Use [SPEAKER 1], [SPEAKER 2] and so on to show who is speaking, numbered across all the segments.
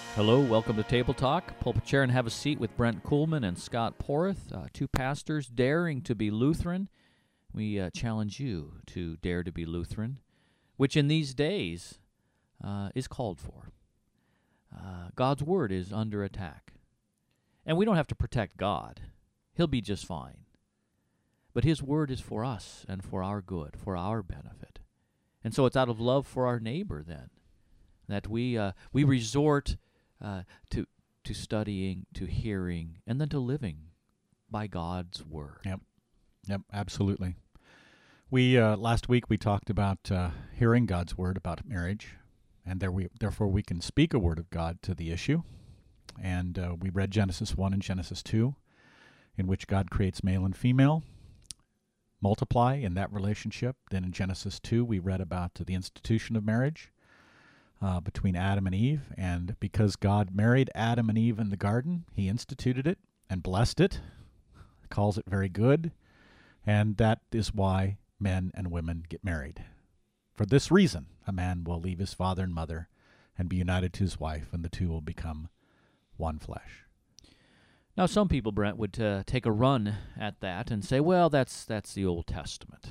[SPEAKER 1] Hello, welcome to Table Talk. Pull up a chair and have a seat with Brent Kuhlman and Scott Porth, two pastors daring to be Lutheran. We challenge you to dare to be Lutheran, which in these days is called for. God's Word is under attack. And we don't have to protect God. He'll be just fine. But His Word is for us and for our good, for our benefit. And so it's out of love for our neighbor, then, that we resort to studying, to hearing, and then to living by God's Word.
[SPEAKER 2] Yep, absolutely. We last week we talked about hearing God's Word about marriage, and therefore we can speak a word of God to the issue. And we read Genesis 1 and Genesis 2, in which God creates male and female, multiply in that relationship. Then in Genesis 2 we read about the institution of marriage between Adam and Eve, and because God married Adam and Eve in the garden, He instituted it and blessed it, calls it very good, and that is why men and women get married. For this reason, a man will leave his father and mother and be united to his wife, and the two will become one flesh.
[SPEAKER 1] Now, some people, Brent, would take a run at that and say, well, that's the Old Testament.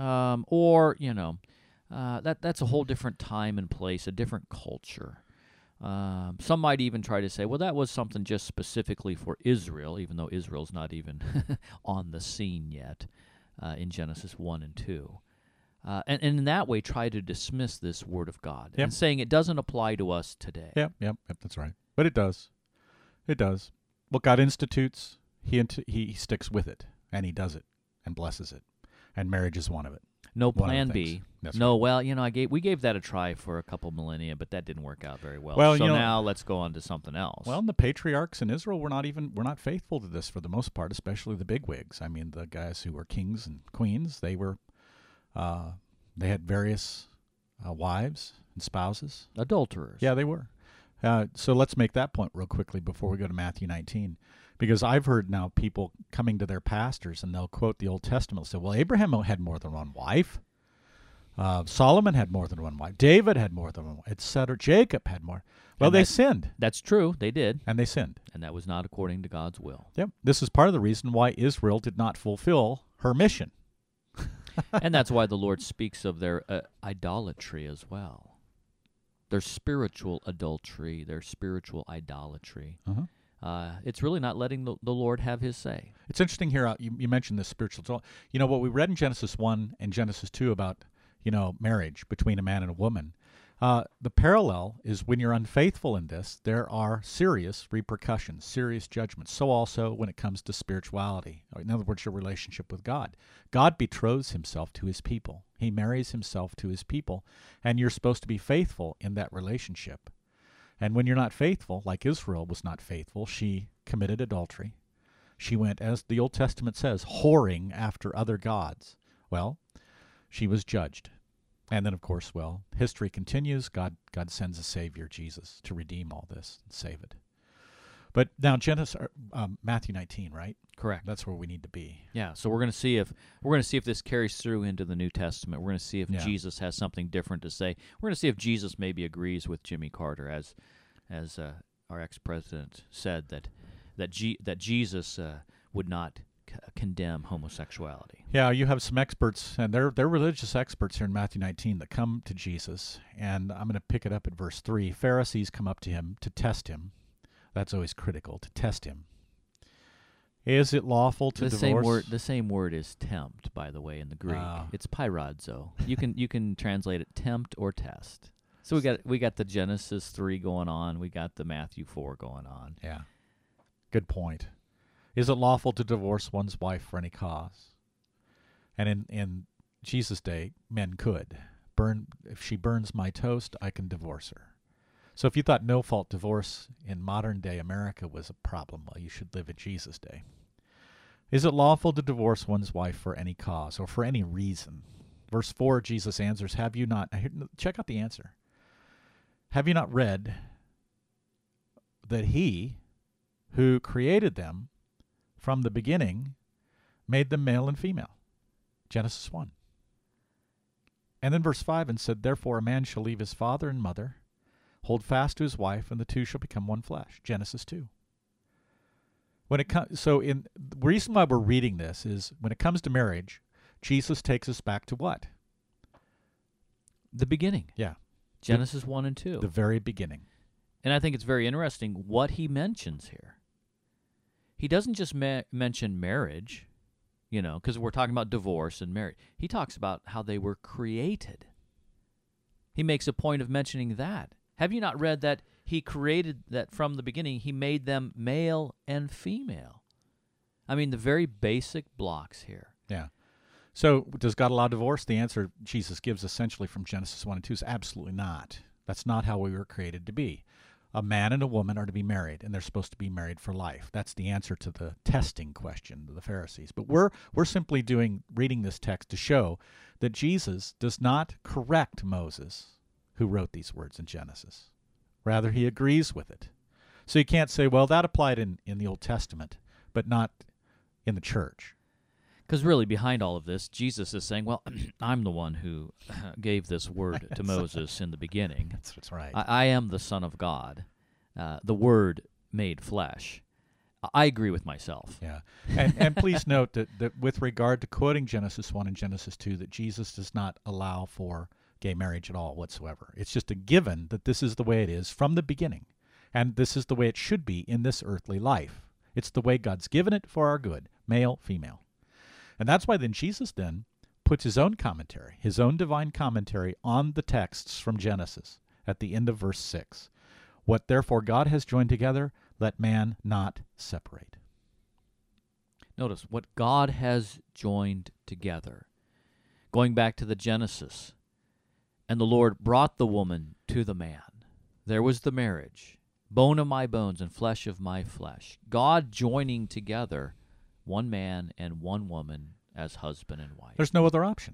[SPEAKER 1] That's a whole different time and place, a different culture. Some might even try to say, well, that was something just specifically for Israel, even though Israel's not even on the scene yet in Genesis 1 and 2. And in that way, try to dismiss this Word of God and saying it doesn't apply to us today.
[SPEAKER 2] Yep, that's right. But it does. It does. What God institutes, he sticks with it, and He does it, and blesses it. And marriage is one of it.
[SPEAKER 1] No plan B.
[SPEAKER 2] That's
[SPEAKER 1] no,
[SPEAKER 2] right.
[SPEAKER 1] well, we gave that a try for a couple millennia, but that didn't work out very well.
[SPEAKER 2] Well,
[SPEAKER 1] so now let's go on to something else.
[SPEAKER 2] Well, and the patriarchs in Israel were not faithful to this for the most part, especially the bigwigs. I mean, the guys who were kings and queens, they had various wives and spouses.
[SPEAKER 1] Adulterers.
[SPEAKER 2] Yeah, they were. So let's make that point real quickly before we go to Matthew 19. Because I've heard now people coming to their pastors and they'll quote the Old Testament and say, well, Abraham had more than one wife. Solomon had more than one wife. David had more than one wife, etc. Jacob had more. Well, they sinned.
[SPEAKER 1] That's true. They did.
[SPEAKER 2] And they sinned.
[SPEAKER 1] And that was not according to God's will.
[SPEAKER 2] Yep. This is part of the reason why Israel did not fulfill her mission.
[SPEAKER 1] And that's why the Lord speaks of their idolatry as well. Their spiritual adultery, their spiritual idolatry.
[SPEAKER 2] Uh-huh.
[SPEAKER 1] It's really not letting the Lord have His say.
[SPEAKER 2] It's interesting here, you mentioned this spiritual. What we read in Genesis 1 and Genesis 2 about, marriage between a man and a woman. The parallel is when you're unfaithful in this, there are serious repercussions, serious judgments. So also when it comes to spirituality, in other words, your relationship with God. God betroths Himself to His people. He marries Himself to His people, and you're supposed to be faithful in that relationship. And when you're not faithful, like Israel was not faithful, she committed adultery. She went, as the Old Testament says, whoring after other gods. Well, she was judged. And then, of course, history continues. God sends a Savior, Jesus, to redeem all this and save it. But now Matthew 19, right?
[SPEAKER 1] Correct.
[SPEAKER 2] That's where we need to be.
[SPEAKER 1] Yeah. So we're going to see if this carries through into the New Testament. We're going to see if Jesus has something different to say. We're going to see if Jesus maybe agrees with Jimmy Carter, as our ex-president said that Jesus would not condemn homosexuality.
[SPEAKER 2] Yeah, you have some experts, and they're religious experts here in Matthew 19 that come to Jesus, and I'm going to pick it up at verse 3. Pharisees come up to Him to test Him. That's always critical, to test Him. Is it lawful to divorce?
[SPEAKER 1] The same word is tempt, by the way, in the Greek. It's pyradzo. You can translate it tempt or test. So we got the Genesis 3 going on. We got the Matthew 4 going on.
[SPEAKER 2] Yeah. Good point. Is it lawful to divorce one's wife for any cause? And in Jesus' day, men could. If she burns my toast, I can divorce her. So if you thought no-fault divorce in modern-day America was a problem, well, you should live in Jesus' day. Is it lawful to divorce one's wife for any cause or for any reason? Verse 4, Jesus answers, have you not... Check out the answer. Have you not read that He who created them from the beginning made them male and female? Genesis 1. And then verse 5, and said, therefore a man shall leave his father and mother, hold fast to his wife, and the two shall become one flesh. Genesis 2. When it comes, the reason why we're reading this is when it comes to marriage, Jesus takes us back to what?
[SPEAKER 1] The beginning.
[SPEAKER 2] Yeah.
[SPEAKER 1] Genesis 1 and 2.
[SPEAKER 2] The very beginning.
[SPEAKER 1] And I think it's very interesting what he mentions here. He doesn't just mention marriage, because we're talking about divorce and marriage. He talks about how they were created. He makes a point of mentioning that. Have you not read that he created that from the beginning? He made them male and female. I mean, the very basic blocks here.
[SPEAKER 2] Yeah. So does God allow divorce? The answer Jesus gives essentially from Genesis 1 and 2 is absolutely not. That's not how we were created to be. A man and a woman are to be married, and they're supposed to be married for life. That's the answer to the testing question of the Pharisees. But we're simply reading this text to show that Jesus does not correct Moses, who wrote these words in Genesis. Rather, he agrees with it. So you can't say, well, that applied in the Old Testament, but not in the church.
[SPEAKER 1] Because really, behind all of this, Jesus is saying, well, I'm the one who gave this word to Moses in the beginning.
[SPEAKER 2] That's right.
[SPEAKER 1] I am the Son of God, the Word made flesh. I agree with myself.
[SPEAKER 2] Yeah. And please note that with regard to quoting Genesis 1 and Genesis 2, that Jesus does not allow for gay marriage at all whatsoever. It's just a given that this is the way it is from the beginning, and this is the way it should be in this earthly life. It's the way God's given it for our good, male, female. And that's why then Jesus then puts his own commentary, his own divine commentary on the texts from Genesis at the end of verse 6. What therefore God has joined together, let man not separate.
[SPEAKER 1] Notice, what God has joined together. Going back to the Genesis, and the Lord brought the woman to the man. There was the marriage, bone of my bones and flesh of my flesh. God joining together one man and one woman as husband and wife.
[SPEAKER 2] There's no other option.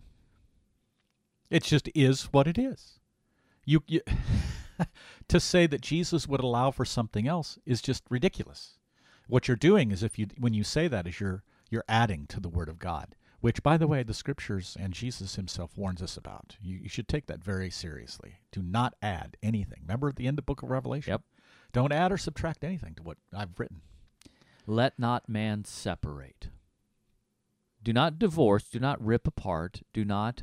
[SPEAKER 2] It just is what it is. You to say that Jesus would allow for something else is just ridiculous. What you're doing is when you say that is you're adding to the Word of God, which, by the way, the Scriptures and Jesus himself warns us about. You should take that very seriously. Do not add anything. Remember at the end of the book of Revelation?
[SPEAKER 1] Yep.
[SPEAKER 2] Don't add or subtract anything to what I've written.
[SPEAKER 1] Let not man separate. Do not divorce. Do not rip apart. Do not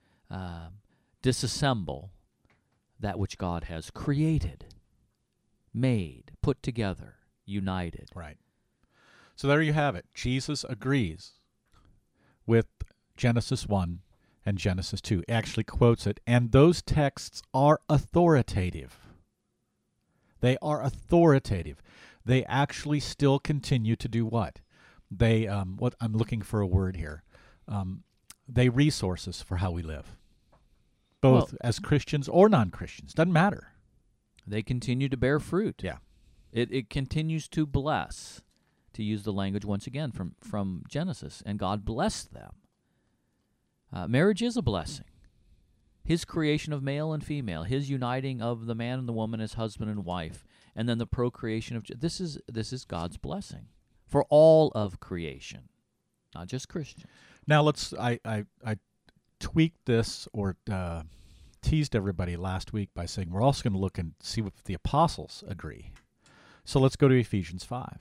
[SPEAKER 1] disassemble that which God has created, made, put together, united.
[SPEAKER 2] Right. So there you have it. Jesus agrees with Genesis 1 and Genesis 2. He actually quotes it, and those texts are authoritative. They are authoritative. They actually still continue to do what? They, what I'm looking for a word here. They resource us for how we live, both as Christians or non-Christians. Doesn't matter.
[SPEAKER 1] They continue to bear fruit.
[SPEAKER 2] Yeah.
[SPEAKER 1] It continues to bless, to use the language once again from Genesis, and God blessed them. Marriage is a blessing. His creation of male and female, his uniting of the man and the woman as husband and wife, and then the procreation of this is God's blessing for all of creation, not just Christians.
[SPEAKER 2] Now I tweaked this or teased everybody last week by saying we're also going to look and see if the apostles agree. So let's go to Ephesians 5.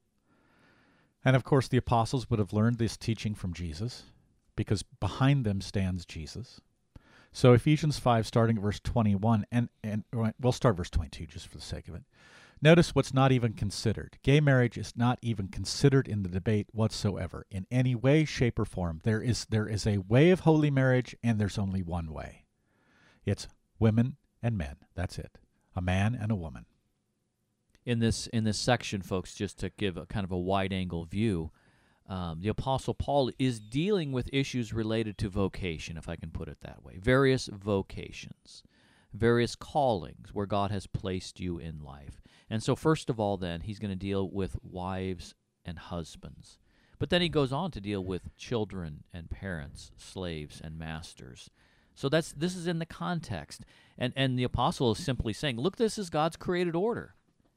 [SPEAKER 2] And of course the apostles would have learned this teaching from Jesus because behind them stands Jesus. So Ephesians 5, starting at verse 21, and we'll start verse 22 just for the sake of it. Notice what's not even considered. Gay marriage is not even considered in the debate whatsoever, in any way, shape, or form. There is a way of holy marriage, and there's only one way. It's women and men. That's it. A man and a woman.
[SPEAKER 1] In this section, folks, just to give a kind of a wide-angle view, the Apostle Paul is dealing with issues related to vocation, if I can put it that way. Various vocations, various callings where God has placed you in life. And so first of all, then, he's going to deal with wives and husbands. But then he goes on to deal with children and parents, slaves and masters. So this is in the context. And the apostle is simply saying, look, this is God's created order.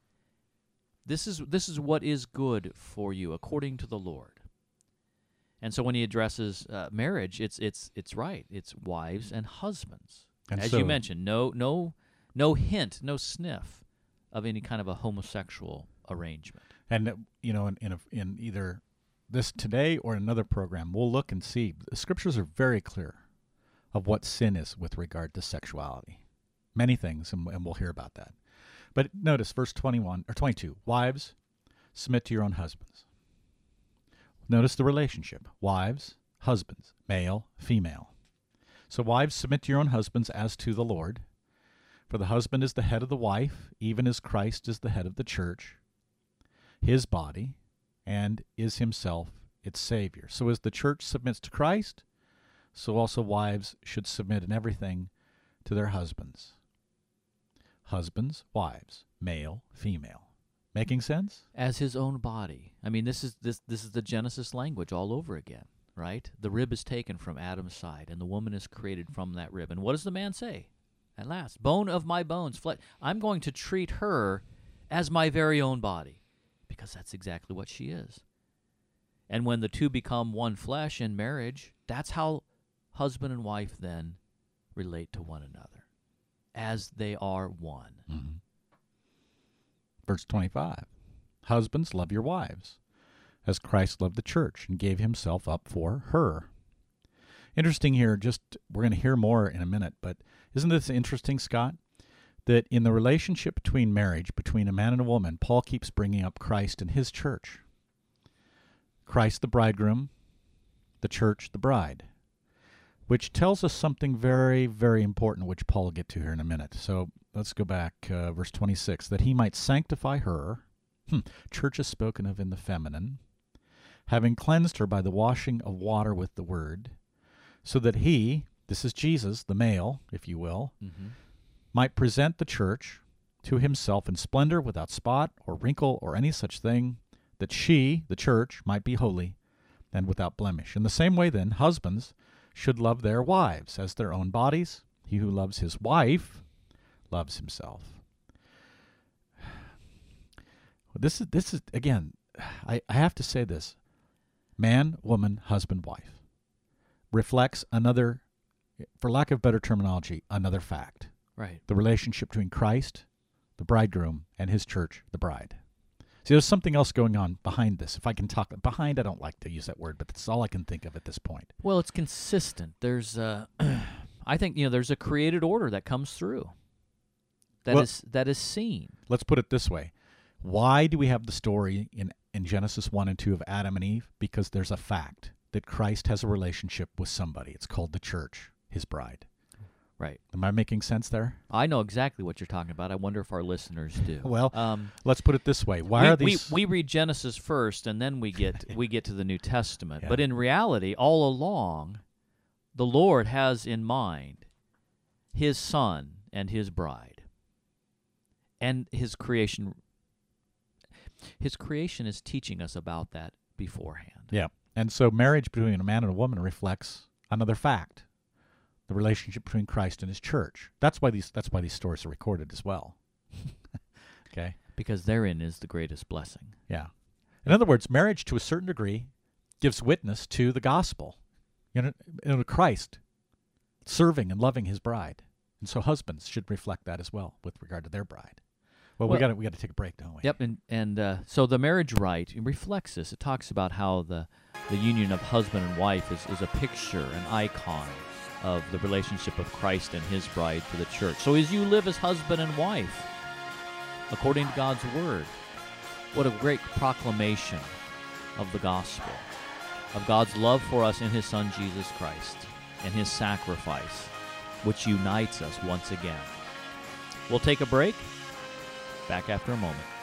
[SPEAKER 1] This is what is good for you according to the Lord. And so when he addresses marriage, it's right. It's wives and husbands.
[SPEAKER 2] And
[SPEAKER 1] As
[SPEAKER 2] so,
[SPEAKER 1] you mentioned, no No hint, no sniff of any kind of a homosexual arrangement.
[SPEAKER 2] And in either this today or another program, we'll look and see. The scriptures are very clear of what sin is with regard to sexuality. Many things, and we'll hear about that. But notice verse 21 or 22. Wives, submit to your own husbands. Notice the relationship. Wives, husbands, male, female. So wives, submit to your own husbands as to the Lord. For the husband is the head of the wife, even as Christ is the head of the church, his body, and is himself its Savior. So as the church submits to Christ, so also wives should submit in everything to their husbands. Husbands, wives, male, female. Making sense?
[SPEAKER 1] As his own body. I mean, this is the Genesis language all over again, right? The rib is taken from Adam's side, and the woman is created from that rib. And what does the man say? At last, bone of my bones, flesh. I'm going to treat her as my very own body, because that's exactly what she is. And when the two become one flesh in marriage, that's how husband and wife then relate to one another, as they are one.
[SPEAKER 2] Mm-hmm. Verse 25, husbands, love your wives, as Christ loved the church and gave himself up for her. Interesting here, we're going to hear more in a minute, but isn't this interesting, Scott, that in the relationship between marriage, between a man and a woman, Paul keeps bringing up Christ and his church. Christ the bridegroom, the church the bride, which tells us something very, very important, which Paul will get to here in a minute. So let's go back, verse 26, that he might sanctify her, church is spoken of in the feminine, having cleansed her by the washing of water with the word, so that he, this is Jesus, the male, if you will, might present the church to himself in splendor, without spot or wrinkle or any such thing, that she, the church, might be holy and without blemish. In the same way, then, husbands should love their wives as their own bodies. He who loves his wife loves himself. This is again, I have to say this. Man, woman, husband, wife reflects another, for lack of better terminology, another fact.
[SPEAKER 1] Right.
[SPEAKER 2] The relationship between Christ, the bridegroom, and his church, the bride. See, there's something else going on behind this. If I can talk behind, I don't like to use that word, but that's all I can think of at this point.
[SPEAKER 1] Well, it's consistent. There's, I think, there's a created order that comes through. That is seen.
[SPEAKER 2] Let's put it this way. Why do we have the story in Genesis 1 and 2 of Adam and Eve? Because there's a fact that Christ has a relationship with somebody. It's called the church, his bride.
[SPEAKER 1] Right.
[SPEAKER 2] Am I making sense there?
[SPEAKER 1] I know exactly what you're talking about. I wonder if our listeners do.
[SPEAKER 2] Well, let's put it this way. Why are these?
[SPEAKER 1] We read Genesis first, and then we get to the New Testament.
[SPEAKER 2] Yeah.
[SPEAKER 1] But in reality, all along, the Lord has in mind his Son and his bride, and his creation. His creation is teaching us about that beforehand.
[SPEAKER 2] Yeah. And so marriage between a man and a woman reflects another fact. The relationship between Christ and his church. That's why these stories are recorded as well. Okay?
[SPEAKER 1] Because therein is the greatest blessing.
[SPEAKER 2] Yeah. In other words, marriage to a certain degree gives witness to the gospel. Christ serving and loving his bride. And so husbands should reflect that as well with regard to their bride. Well, we got to take a break, don't we?
[SPEAKER 1] Yep, and so the marriage rite reflects this. It talks about how the union of husband and wife is a picture, an icon of the relationship of Christ and his bride to the church. So as you live as husband and wife, according to God's word, what a great proclamation of the gospel, of God's love for us in his Son Jesus Christ and his sacrifice, which unites us once again. We'll take a break. Back after a moment.